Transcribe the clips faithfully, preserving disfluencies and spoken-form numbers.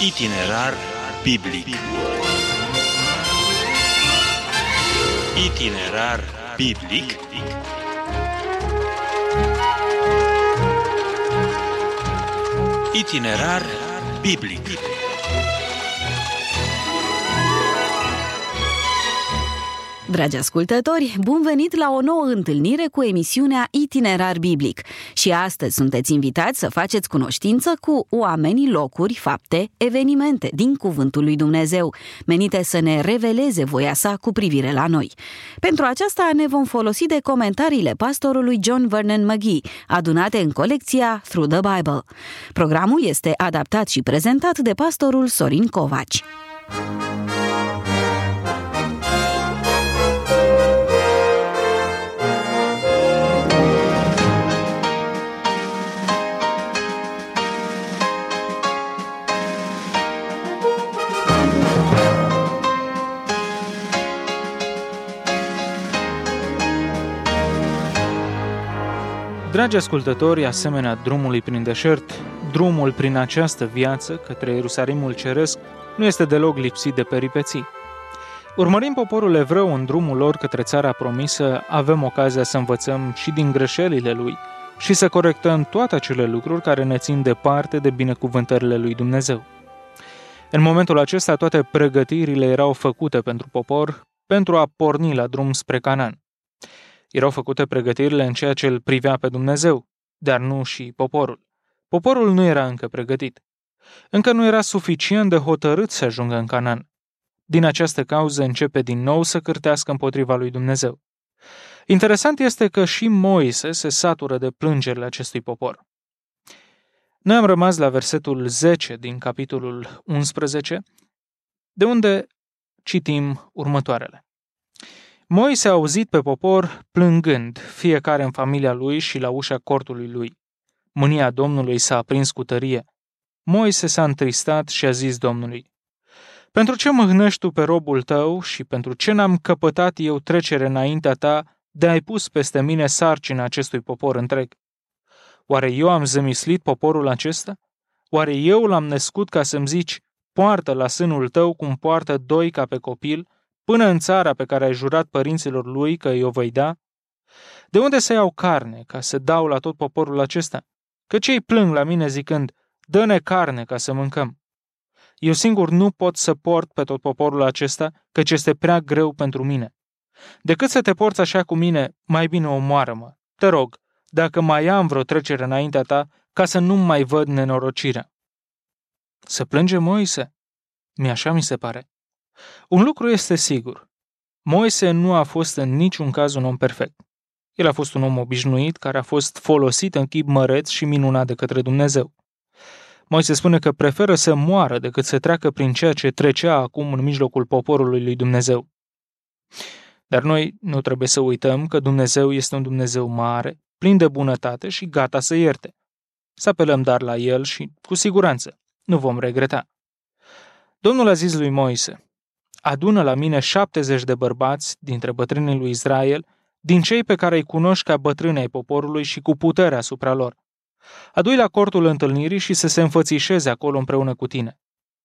Itinerar biblic. Itinerar biblic. Itinerar biblic. Dragi ascultători, bun venit la o nouă întâlnire cu emisiunea Itinerar Biblic. Și astăzi sunteți invitați să faceți cunoștință cu oamenii, locuri, fapte, evenimente din Cuvântul lui Dumnezeu, menite să ne reveleze voia sa cu privire la noi. Pentru aceasta ne vom folosi de comentariile pastorului John Vernon McGee, adunate în colecția Through the Bible. Programul este adaptat și prezentat de pastorul Sorin Covaci. Dragi ascultători, asemenea drumului prin deșert, drumul prin această viață către Ierusalimul Ceresc nu este deloc lipsit de peripeții. Urmărind poporul evreu în drumul lor către țara promisă, avem ocazia să învățăm și din greșelile lui și să corectăm toate acele lucruri care ne țin departe de binecuvântările lui Dumnezeu. În momentul acesta, toate pregătirile erau făcute pentru popor pentru a porni la drum spre Canaan. Erau făcute pregătirile în ceea ce îl privea pe Dumnezeu, dar nu și poporul. Poporul nu era încă pregătit. Încă nu era suficient de hotărât să ajungă în Canaan. Din această cauză începe din nou să cârtească împotriva lui Dumnezeu. Interesant este că și Moise se satură de plângerile acestui popor. Noi am rămas la versetul zece din capitolul unsprezece, de unde citim următoarele. Moise a auzit pe popor plângând, fiecare în familia lui și la ușa cortului lui. Mânia Domnului s-a aprins cu tărie. Moise s-a întristat și a zis Domnului: pentru ce mâhnești tu pe robul tău și pentru ce n-am căpătat eu trecere înaintea ta de ai pus peste mine sarcina acestui popor întreg? Oare eu am zămislit poporul acesta? Oare eu l-am născut ca să-mi zici, poartă la sânul tău cum poartă doi ca pe copil, până în țara pe care ai jurat părinților lui că i-o vei da? De unde să iau carne ca să dau la tot poporul acesta? Că cei plâng la mine zicând, dă-ne carne ca să mâncăm. Eu singur nu pot să port pe tot poporul acesta, căci este prea greu pentru mine. Decât să te porți așa cu mine, mai bine omoară-mă. Te rog, dacă mai am vreo trecere înaintea ta, ca să nu mai văd nenorocirea. Să plânge Moise? Mi-așa mi se pare. Un lucru este sigur. Moise nu a fost în niciun caz un om perfect. El a fost un om obișnuit care a fost folosit în chip măreț și minunat de către Dumnezeu. Moise spune că preferă să moară decât să treacă prin ceea ce trecea acum în mijlocul poporului lui Dumnezeu. Dar noi nu trebuie să uităm că Dumnezeu este un Dumnezeu mare, plin de bunătate și gata să ierte. Să apelăm dar la El și, cu siguranță, nu vom regreta. Domnul a zis lui Moise: adună la mine șaptezeci de bărbați dintre bătrânii lui Israel, din cei pe care îi cunoști ca bătrâni ai poporului și cu putere asupra lor. Adu-i la cortul întâlnirii și să se înfățișeze acolo împreună cu tine.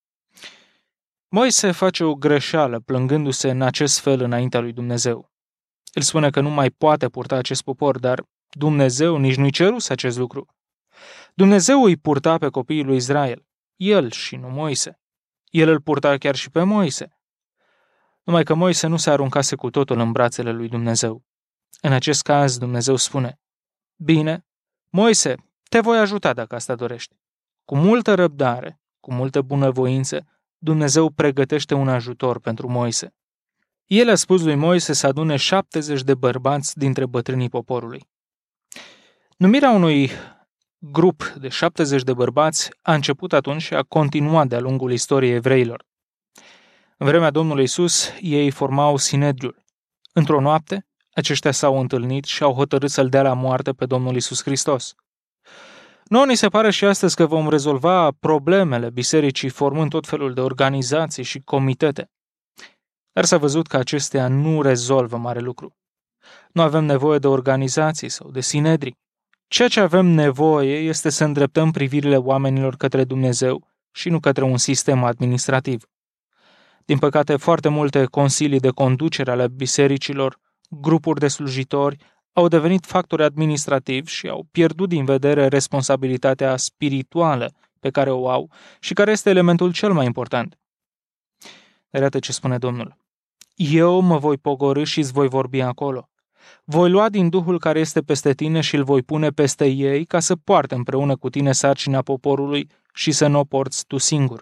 Moise face o greșeală plângându-se în acest fel înaintea lui Dumnezeu. El spune că nu mai poate purta acest popor, dar Dumnezeu nici nu-i ceruse acest lucru. Dumnezeu îi purta pe copiii lui Israel, el și nu Moise. El îl purta chiar și pe Moise. Numai că Moise nu se aruncase cu totul în brațele lui Dumnezeu. În acest caz, Dumnezeu spune: bine, Moise, te voi ajuta dacă asta dorești. Cu multă răbdare, cu multă bunăvoință, Dumnezeu pregătește un ajutor pentru Moise. El a spus lui Moise să adune șaptezeci de bărbați dintre bătrânii poporului. Numirea unui grup de șaptezeci de bărbați a început atunci și a continuat de-a lungul istoriei evreilor. În vremea Domnului Iisus, ei formau Sinedriul. Într-o noapte, aceștia s-au întâlnit și au hotărât să-L dea la moarte pe Domnul Iisus Hristos. Nouă ni se pare și astăzi că vom rezolva problemele bisericii formând tot felul de organizații și comitete. Dar s-a văzut că acestea nu rezolvă mare lucru. Nu avem nevoie de organizații sau de sinedrii. Ceea ce avem nevoie este să îndreptăm privirile oamenilor către Dumnezeu și nu către un sistem administrativ. Din păcate, foarte multe consilii de conducere ale bisericilor, grupuri de slujitori, au devenit factori administrativi și au pierdut din vedere responsabilitatea spirituală pe care o au și care este elementul cel mai important. Dar iată ce spune Domnul. Eu mă voi pogorî și îți voi vorbi acolo. Voi lua din Duhul care este peste tine și îl voi pune peste ei ca să poarte împreună cu tine sarcina poporului și să nu o porți tu singur.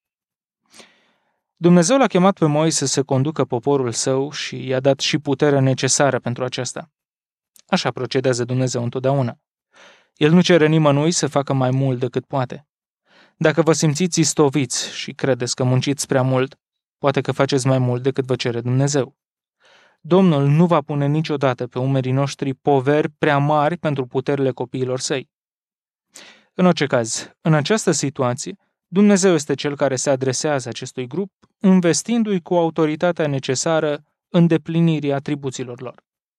Dumnezeu l-a chemat pe Moise să conducă poporul său și i-a dat și puterea necesară pentru aceasta. Așa procedează Dumnezeu întotdeauna. El nu cere nimănui să facă mai mult decât poate. Dacă vă simțiți istoviți și credeți că munciți prea mult, poate că faceți mai mult decât vă cere Dumnezeu. Domnul nu va pune niciodată pe umerii noștri poveri prea mari pentru puterile copiilor săi. În orice caz, în această situație, Dumnezeu este Cel care se adresează acestui grup, investindu-i cu autoritatea necesară îndeplinirii atribuțiilor lor.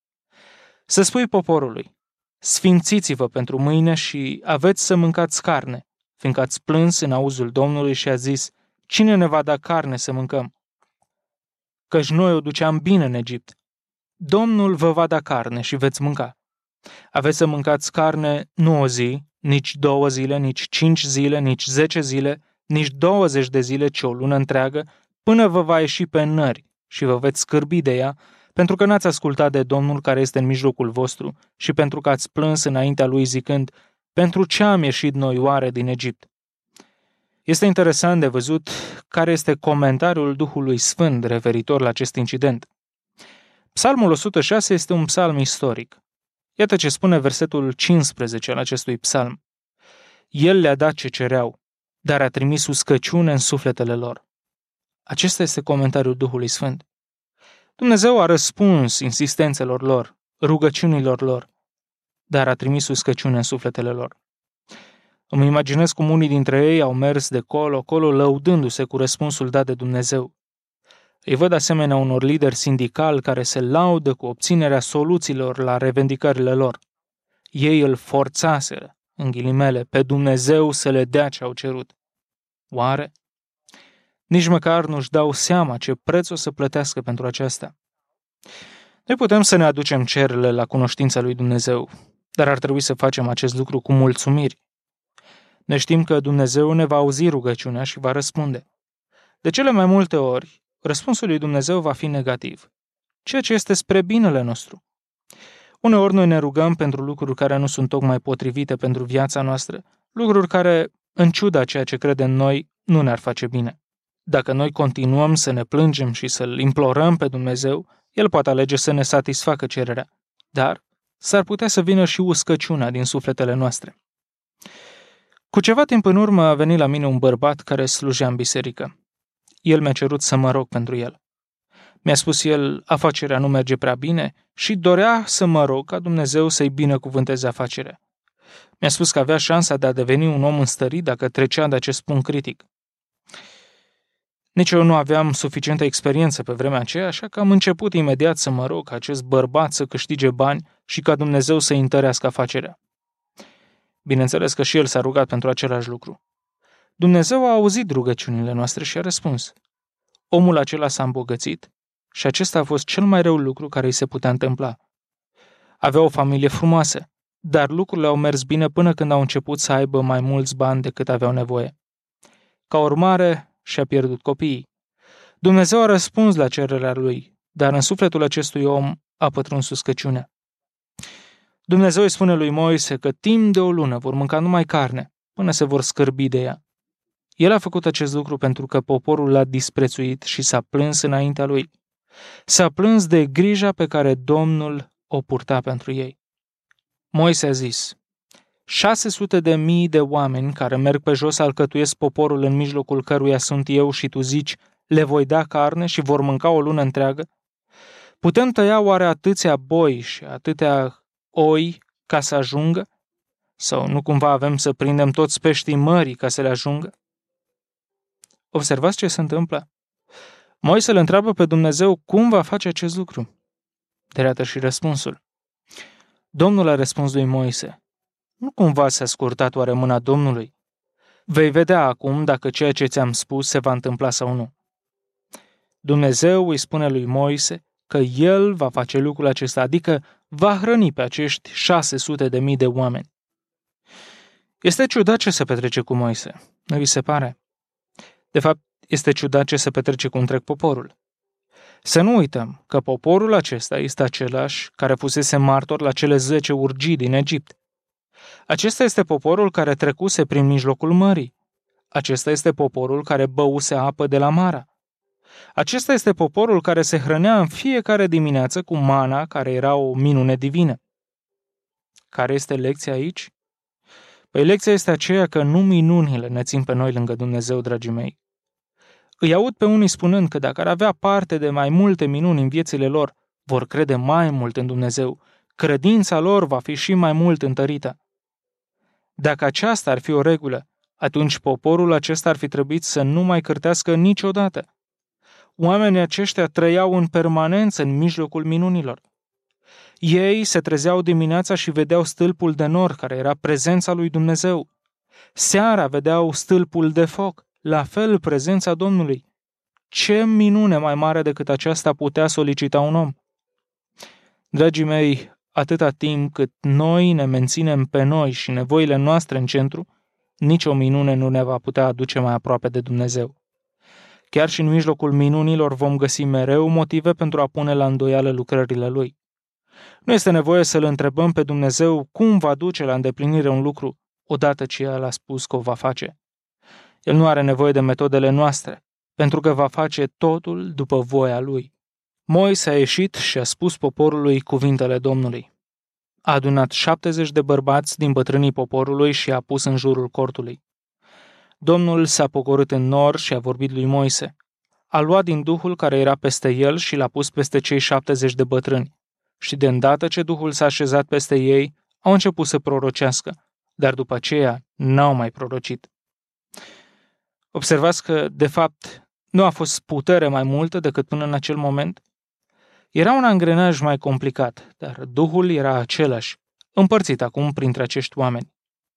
Să spui poporului, sfințiți-vă pentru mâine și aveți să mâncați carne, fiindcă ați plâns în auzul Domnului și a zis, cine ne va da carne să mâncăm? Căci noi o duceam bine în Egipt. Domnul vă va da carne și veți mânca. Aveți să mâncați carne nu o zi, nici două zile, nici cinci zile, nici zece zile, nici douăzeci de zile, ci o lună întreagă, până vă va ieși pe nări și vă veți scârbi de ea, pentru că n-ați ascultat de Domnul care este în mijlocul vostru și pentru că ați plâns înaintea lui zicând, pentru ce am ieșit noi oare din Egipt? Este interesant de văzut care este comentariul Duhului Sfânt referitor la acest incident. Psalmul o sută șase este un psalm istoric. Iată ce spune versetul cincisprezece al acestui psalm. El le-a dat ce cereau, dar a trimis uscăciune în sufletele lor. Acesta este comentariul Duhului Sfânt. Dumnezeu a răspuns insistențelor lor, rugăciunilor lor, dar a trimis uscăciune în sufletele lor. Îmi imaginez cum unii dintre ei au mers de colo-colo lăudându-se cu răspunsul dat de Dumnezeu. Îi văd asemenea unor lideri sindicali care se laudă cu obținerea soluțiilor la revendicările lor. Ei îl forțaseră, în ghilimele, pe Dumnezeu să le dea ce au cerut. Oare? Nici măcar nu-și dau seama ce preț o să plătească pentru aceasta. Noi putem să ne aducem cererile la cunoștința lui Dumnezeu, dar ar trebui să facem acest lucru cu mulțumiri. Ne știm că Dumnezeu ne va auzi rugăciunea și va răspunde. De cele mai multe ori, răspunsul lui Dumnezeu va fi negativ, ceea ce este spre binele nostru. Uneori noi ne rugăm pentru lucruri care nu sunt tocmai potrivite pentru viața noastră, lucruri care, în ciuda ceea ce credem noi, nu ne-ar face bine. Dacă noi continuăm să ne plângem și să-L implorăm pe Dumnezeu, El poate alege să ne satisfacă cererea, dar s-ar putea să vină și uscăciunea din sufletele noastre. Cu ceva timp în urmă a venit la mine un bărbat care slujea în biserică. El mi-a cerut să mă rog pentru el. Mi-a spus el, afacerea nu merge prea bine și dorea să mă rog ca Dumnezeu să-i binecuvânteze afacerea. Mi-a spus că avea șansa de a deveni un om înstărit dacă trecea de acest punct critic. Nici eu nu aveam suficientă experiență pe vremea aceea, așa că am început imediat să mă rog ca acest bărbat să câștige bani și ca Dumnezeu să-i întărească afacerea. Bineînțeles că și el s-a rugat pentru același lucru. Dumnezeu a auzit rugăciunile noastre și a răspuns. Omul acela s-a îmbogățit și acesta a fost cel mai rău lucru care îi se putea întâmpla. Avea o familie frumoasă, dar lucrurile au mers bine până când au început să aibă mai mulți bani decât aveau nevoie. Ca urmare, și-a pierdut copiii. Dumnezeu a răspuns la cererea lui, dar în sufletul acestui om a pătruns uscăciunea. Dumnezeu îi spune lui Moise că timp de o lună vor mânca numai carne, până se vor scârbi de ea. El a făcut acest lucru pentru că poporul l-a disprețuit și s-a plâns înaintea lui. S-a plâns de grija pe care Domnul o purta pentru ei. Moise a zis, șase sute de mii de oameni care merg pe jos alcătuiesc poporul în mijlocul căruia sunt eu și tu zici, le voi da carne și vor mânca o lună întreagă? Putem tăia oare atâția boi și atâtea oi ca să ajungă? Sau nu cumva avem să prindem toți peștii mării ca să le ajungă? Observați ce se întâmplă. Moise îl întreabă pe Dumnezeu cum va face acest lucru. De iată și răspunsul. Domnul a răspuns lui Moise, nu cumva s-a scurtat oare mâna Domnului? Vei vedea acum dacă ceea ce ți-am spus se va întâmpla sau nu. Dumnezeu îi spune lui Moise că el va face lucrul acesta, adică va hrăni pe acești șase sute de mii de oameni. Este ciudat ce se petrece cu Moise, nu vi se pare? De fapt, este ciudat ce se petrece cu întreg poporul. Să nu uităm că poporul acesta este același care fusese martor la cele zece urgii din Egipt. Acesta este poporul care trecuse prin mijlocul mării. Acesta este poporul care băuse apă de la Mara. Acesta este poporul care se hrănea în fiecare dimineață cu mana, care era o minune divină. Care este lecția aici? Păi lecția este aceea că nu minunile ne țin pe noi lângă Dumnezeu, dragii mei. Îi aud pe unii spunând că dacă ar avea parte de mai multe minuni în viețile lor, vor crede mai mult în Dumnezeu. Credința lor va fi și mai mult întărită. Dacă aceasta ar fi o regulă, atunci poporul acesta ar fi trebuit să nu mai cârtească niciodată. Oamenii aceștia trăiau în permanență în mijlocul minunilor. Ei se trezeau dimineața și vedeau stâlpul de nor, care era prezența lui Dumnezeu. Seara vedeau stâlpul de foc, la fel prezența Domnului. Ce minune mai mare decât aceasta putea solicita un om? Dragii mei, atâta timp cât noi ne menținem pe noi și nevoile noastre în centru, nicio minune nu ne va putea aduce mai aproape de Dumnezeu. Chiar și în mijlocul minunilor vom găsi mereu motive pentru a pune la îndoială lucrările Lui. Nu este nevoie să-L întrebăm pe Dumnezeu cum va duce la îndeplinire un lucru, odată ce El a spus că o va face. El nu are nevoie de metodele noastre, pentru că va face totul după voia Lui. Moise a ieșit și a spus poporului cuvintele Domnului. A adunat șaptezeci de bărbați din bătrânii poporului și a pus în jurul cortului. Domnul s-a pogorât în nor și a vorbit lui Moise. A luat din Duhul care era peste el și l-a pus peste cei șaptezeci de bătrâni. Și de îndată ce Duhul s-a așezat peste ei, au început să prorocească, dar după aceea n-au mai prorocit. Observați că, de fapt, nu a fost putere mai multă decât până în acel moment? Era un angrenaj mai complicat, dar Duhul era același, împărțit acum printre acești oameni.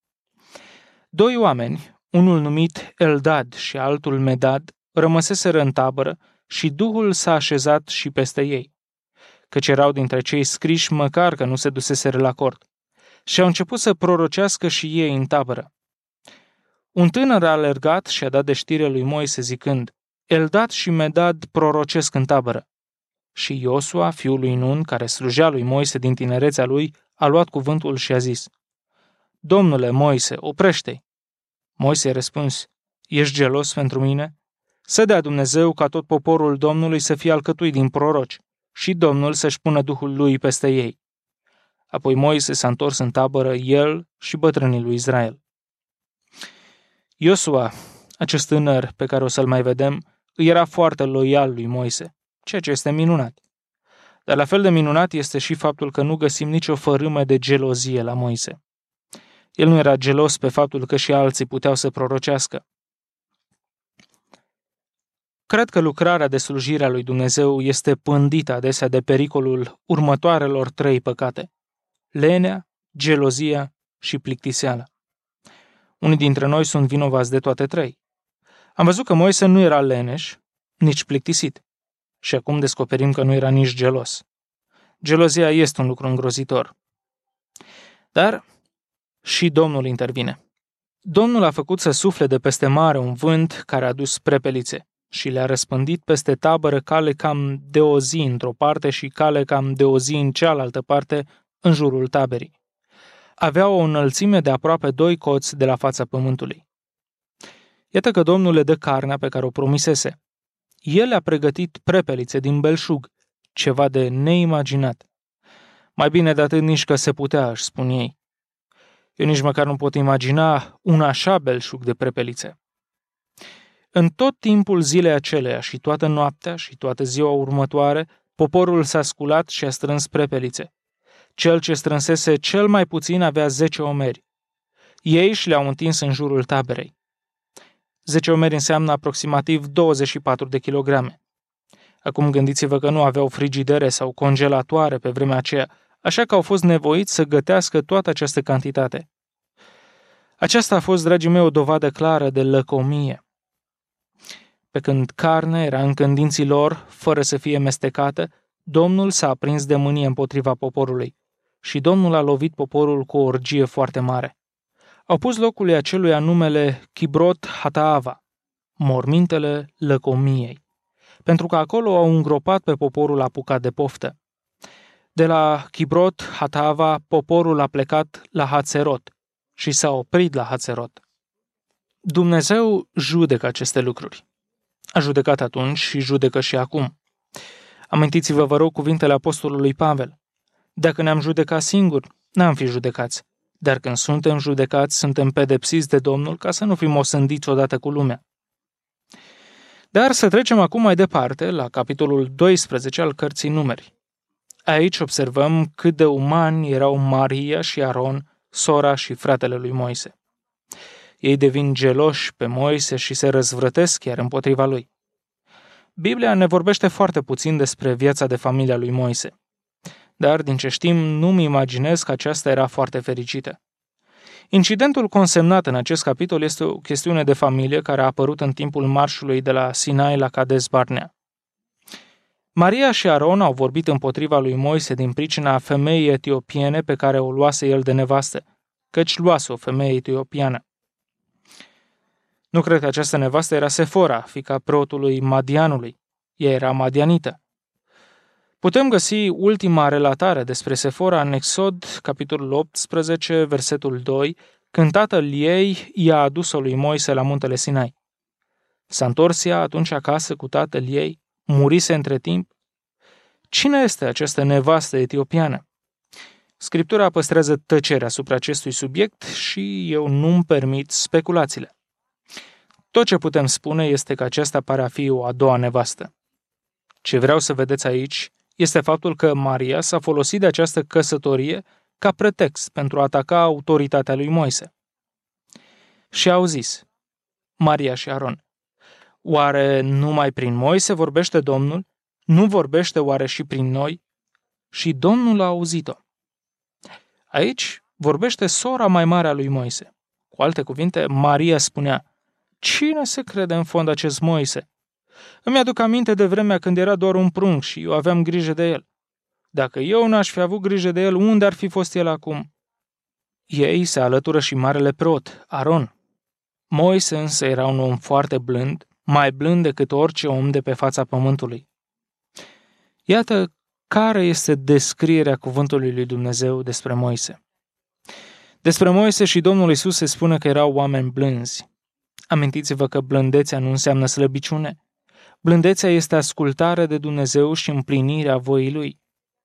Doi oameni, unul numit Eldad și altul Medad, rămăseseră în tabără și Duhul s-a așezat și peste ei, căci erau dintre cei scriși măcar că nu se duseseră la cort, și au început să prorocească și ei în tabără. Un tânăr a alergat și a dat de știre lui Moise zicând, Eldad și Medad prorocesc în tabără. Și Iosua, fiul lui Nun, care slujea lui Moise din tinerețea lui, a luat cuvântul și a zis, Domnule Moise, oprește-i! Moise a răspuns, ești gelos pentru mine? Să dea Dumnezeu ca tot poporul Domnului să fie alcătuit din proroci și Domnul să-și pună Duhul lui peste ei. Apoi Moise s-a întors în tabără, el și bătrânii lui Israel. Iosua, acest tânăr pe care o să-l mai vedem, îi era foarte loial lui Moise, ceea ce este minunat. Dar la fel de minunat este și faptul că nu găsim nicio fărâmă de gelozie la Moise. El nu era gelos pe faptul că și alții puteau să prorocească. Cred că lucrarea de slujire a lui Dumnezeu este pândită adesea de pericolul următoarelor trei păcate: lenea, gelozia și plictiseala. Unii dintre noi sunt vinovați de toate trei. Am văzut că Moise nu era leneș, nici plictisit. Și acum descoperim că nu era nici gelos. Gelozia este un lucru îngrozitor. Dar și Domnul intervine. Domnul a făcut să sufle de peste mare un vânt care a dus prepelițe și le-a răspândit peste tabără cale cam de o zi într-o parte și cale cam de o zi în cealaltă parte, în jurul taberii. Avea o înălțime de aproape doi coți de la fața pământului. Iată că Domnul le dă carnea pe care o promisese. El le-a pregătit prepelițe din belșug, ceva de neimaginat. Mai bine de atât nici că se putea, își spun ei. Eu nici măcar nu pot imagina un așa belșug de prepelițe. În tot timpul zilei aceleia și toată noaptea și toată ziua următoare, poporul s-a sculat și a strâns prepelițe. Cel ce strânsese cel mai puțin avea zece omeri. Ei și le-au întins în jurul taberei. Zece omeri înseamnă aproximativ douăzeci și patru de kilograme. Acum gândiți-vă că nu aveau frigidere sau congelatoare pe vremea aceea, așa că au fost nevoiți să gătească toată această cantitate. Aceasta a fost, dragii mei, o dovadă clară de lăcomie. Pe când carne era încă în dinții lor, fără să fie mestecată, Domnul s-a aprins de mânie împotriva poporului și Domnul a lovit poporul cu o orgie foarte mare. Au pus locului aceluia numele Kibrot Hataava, mormintele lăcomiei, pentru că acolo au îngropat pe poporul apucat de poftă. De la Kibrot Hataava, poporul a plecat la Hatzerot și s-a oprit la Hatzerot. Dumnezeu judecă aceste lucruri. A judecat atunci și judecă și acum. Amintiți-vă, vă rog, cuvintele apostolului Pavel. Dacă ne-am judecat singuri, n-am fi judecați, dar când suntem judecați, suntem pedepsiți de Domnul ca să nu fim osândiți odată cu lumea. Dar să trecem acum mai departe la capitolul doisprezece al cărții Numeri. Aici observăm cât de umani erau Maria și Aron, sora și fratele lui Moise. Ei devin geloși pe Moise și se răzvrătesc chiar împotriva lui. Biblia ne vorbește foarte puțin despre viața de familie a lui Moise. Dar, din ce știm, nu-mi imaginez că aceasta era foarte fericită. Incidentul consemnat în acest capitol este o chestiune de familie care a apărut în timpul marșului de la Sinai la Cades Barnea. Maria și Aron au vorbit împotriva lui Moise din pricina femeii etiopiene pe care o luase el de nevastă, căci luase o femeie etiopiană. Nu cred că această nevastă era Sefora, fiica preotului Madianului. Ea era madianită. Putem găsi ultima relatare despre Sefora în Exod, capitolul optsprezece, versetul doi, când tatăl ei i-a adus-o lui Moise la muntele Sinai. S-a întors ea atunci acasă cu tatăl ei, murise între timp. Cine este această nevastă etiopiană? Scriptura păstrează tăcerea asupra acestui subiect și eu nu-mi permit speculațiile. Tot ce putem spune este că aceasta pare a fi o a doua nevastă. Ce vreau să vedeți aici este faptul că Maria s-a folosit de această căsătorie ca pretext pentru a ataca autoritatea lui Moise. Și au zis, Maria și Aron, oare numai prin Moise vorbește Domnul? Nu vorbește oare și prin noi? Și Domnul a auzit-o. Aici vorbește sora mai mare a lui Moise. Cu alte cuvinte, Maria spunea, cine se crede în fond acest Moise? Îmi aduc aminte de vremea când era doar un prunc și eu aveam grijă de el. Dacă eu n-aș fi avut grijă de el, unde ar fi fost el acum? Ei se alătură și marele preot, Aron. Moise însă era un om foarte blând, mai blând decât orice om de pe fața pământului. Iată care este descrierea cuvântului lui Dumnezeu despre Moise. Despre Moise și Domnul Iisus se spune că erau oameni blânzi. Amintiți-vă că blândețea nu înseamnă slăbiciune. Blândețea este ascultare de Dumnezeu și împlinirea voii Lui.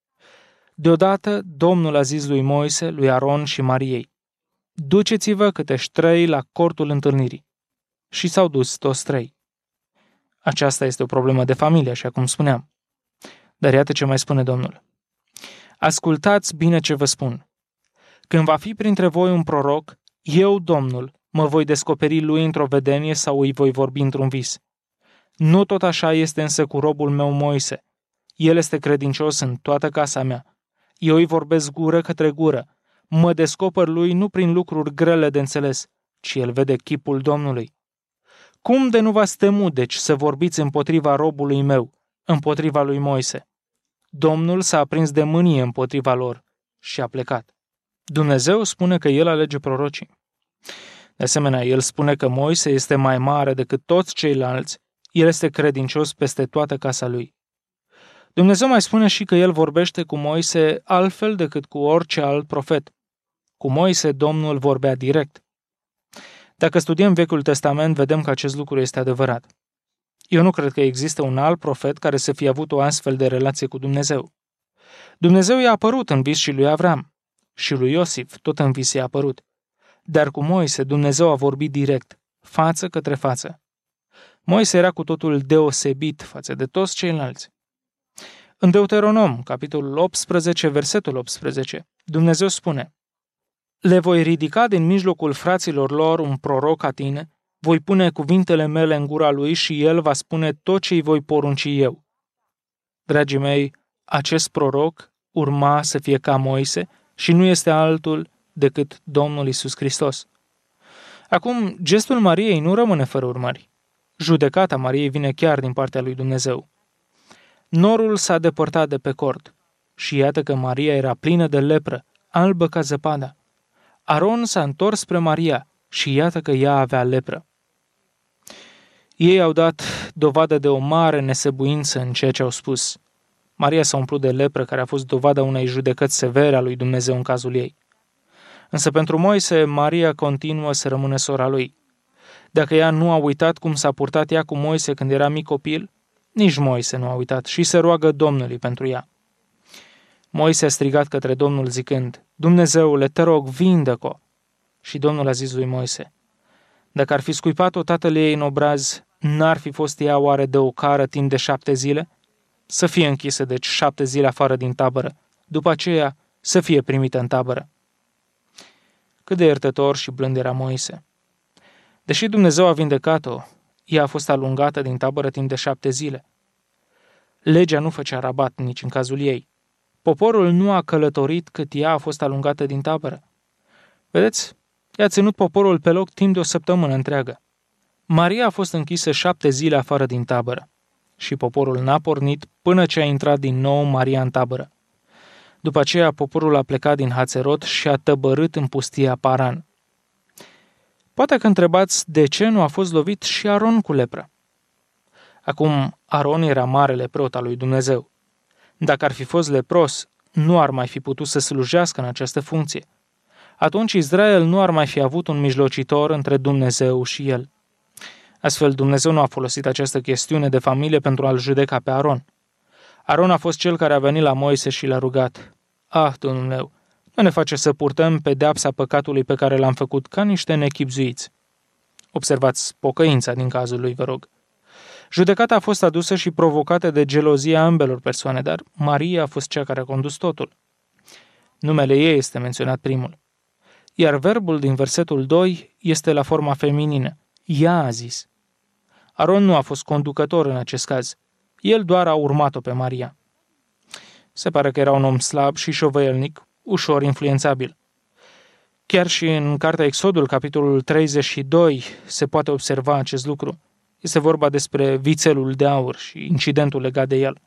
Deodată, Domnul a zis lui Moise, lui Aron și Mariei, duceți-vă câtești trei la cortul întâlnirii. Și s-au dus toți trei. Aceasta este o problemă de familie, așa cum spuneam. Dar iată ce mai spune Domnul. Ascultați bine ce vă spun. Când va fi printre voi un proroc, eu, Domnul, mă voi descoperi lui într-o vedenie sau îi voi vorbi într-un vis. Nu tot așa este însă cu robul meu Moise. El este credincios în toată casa mea. Eu îi vorbesc gură către gură. Mă descoper lui nu prin lucruri grele de înțeles, ci el vede chipul Domnului. Cum de nu v-ați temut, deci, să vorbiți împotriva robului meu, împotriva lui Moise? Domnul s-a aprins de mânie împotriva lor și a plecat. Dumnezeu spune că el alege prorocii. De asemenea, el spune că Moise este mai mare decât toți ceilalți, el este credincios peste toată casa lui. Dumnezeu mai spune și că el vorbește cu Moise altfel decât cu orice alt profet. Cu Moise Domnul vorbea direct. Dacă studiem Vechiul Testament, vedem că acest lucru este adevărat. Eu nu cred că există un alt profet care să fie avut o astfel de relație cu Dumnezeu. Dumnezeu i-a apărut în vis și lui Avram. Și lui Iosif tot în vis i-a apărut. Dar cu Moise Dumnezeu a vorbit direct, față către față. Moise era cu totul deosebit față de toți ceilalți. În Deuteronom, capitolul optsprezece, versetul optsprezece, Dumnezeu spune: le voi ridica din mijlocul fraților lor un proroc ca tine, voi pune cuvintele mele în gura lui și el va spune tot ce îi voi porunci eu. Dragii mei, acest proroc urma să fie ca Moise și nu este altul decât Domnul Iisus Hristos. Acum, gestul Mariei nu rămâne fără urmări. Judecata Mariei vine chiar din partea lui Dumnezeu. Norul s-a depărtat de pe cort și iată că Maria era plină de lepră, albă ca zăpada. Aron s-a întors spre Maria și iată că ea avea lepră. Ei au dat dovadă de o mare nesăbuință în ceea ce au spus. Maria s-a umplut de lepră, care a fost dovada unei judecăți severe a lui Dumnezeu în cazul ei. Însă pentru Moise, Maria continuă să rămână sora lui. Dacă ea nu a uitat cum s-a purtat ea cu Moise când era mic copil, nici Moise nu a uitat și se roagă Domnului pentru ea. Moise a strigat către Domnul zicând: Dumnezeule, te rog, vindecă-o! Și Domnul a zis lui Moise: dacă ar fi scuipat-o tatăl ei în obraz, n-ar fi fost ea oare de ocară timp de șapte zile? Să fie închisă, deci, șapte zile afară din tabără, după aceea să fie primită în tabără. Cât de iertător și blând era Moise! Deși Dumnezeu a vindecat-o, ea a fost alungată din tabără timp de șapte zile. Legea nu făcea rabat nici în cazul ei. Poporul nu a călătorit cât ea a fost alungată din tabără. Vedeți? Ea a ținut poporul pe loc timp de o săptămână întreagă. Maria a fost închisă șapte zile afară din tabără și poporul n-a pornit până ce a intrat din nou Maria în tabără. După aceea, poporul a plecat din Hațerot și a tăbărât în pustia Paran. Poate că întrebați de ce nu a fost lovit și Aron cu lepră. Acum, Aron era marele preot al lui Dumnezeu. Dacă ar fi fost lepros, nu ar mai fi putut să slujească în această funcție. Atunci Israel nu ar mai fi avut un mijlocitor între Dumnezeu și el. Astfel, Dumnezeu nu a folosit această chestiune de familie pentru a-l judeca pe Aron. Aron a fost cel care a venit la Moise și l-a rugat: Ah, Dumnezeu, nu ne face să purtăm pedeapsa păcatului pe care l-am făcut ca niște nechibzuiți. Observați pocăința din cazul lui, vă rog. Judecata a fost adusă și provocată de gelozia ambelor persoane, dar Maria a fost cea care a condus totul. Numele ei este menționat primul. Iar verbul din versetul doi este la forma feminină. Ea a zis. Aron nu a fost conducător în acest caz. El doar a urmat-o pe Maria. Se pare că era un om slab și șovăielnic, ușor influențabil. Chiar și în cartea Exodul, capitolul treizeci și doi, se poate observa acest lucru. Este vorba despre vițelul de aur și incidentul legat de el.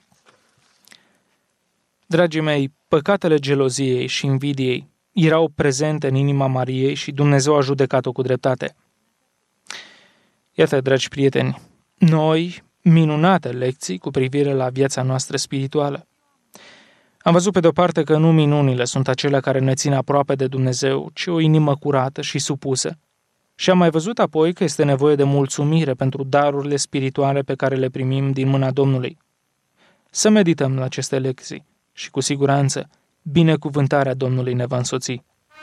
Dragii mei, păcatele geloziei și invidiei erau prezente în inima Mariei și Dumnezeu a judecat-o cu dreptate. Iată, dragi prieteni, noi, minunate lecții cu privire la viața noastră spirituală. Am văzut pe de-o parte că nu minunile sunt acelea care ne țin aproape de Dumnezeu, ci o inimă curată și supusă. Și am mai văzut apoi că este nevoie de mulțumire pentru darurile spirituale pe care le primim din mâna Domnului. Să medităm la aceste lecții și, cu siguranță, binecuvântarea Domnului ne va însoți.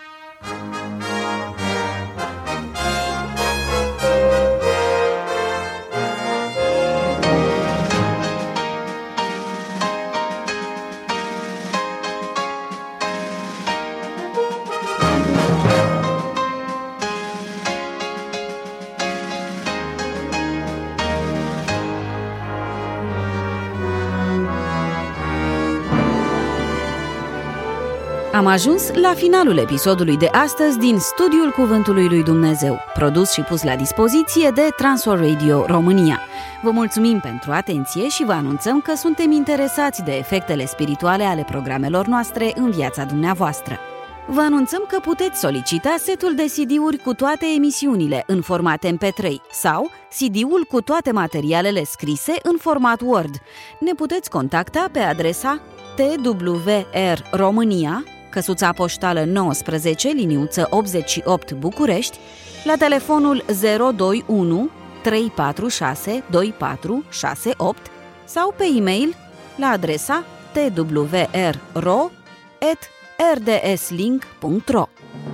Am ajuns la finalul episodului de astăzi din Studiul Cuvântului lui Dumnezeu, produs și pus la dispoziție de Transworld Radio România. Vă mulțumim pentru atenție și vă anunțăm că suntem interesați de efectele spirituale ale programelor noastre în viața dumneavoastră. Vă anunțăm că puteți solicita setul de C D-uri cu toate emisiunile în format M P trei sau C D-ul cu toate materialele scrise în format Word. Ne puteți contacta pe adresa T W R România, căsuța poștală nouăsprezece, liniuță optzeci și opt București, la telefonul zero doi unu trei patru șase doi patru șase opt sau pe e-mail la adresa t w r ro at r d s link punct r o.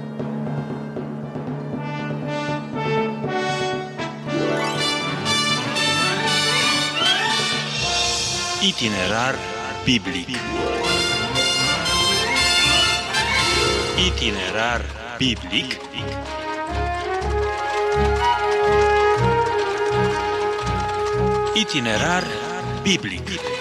Itinerar biblic. Itinerar biblic. Itinerar biblic.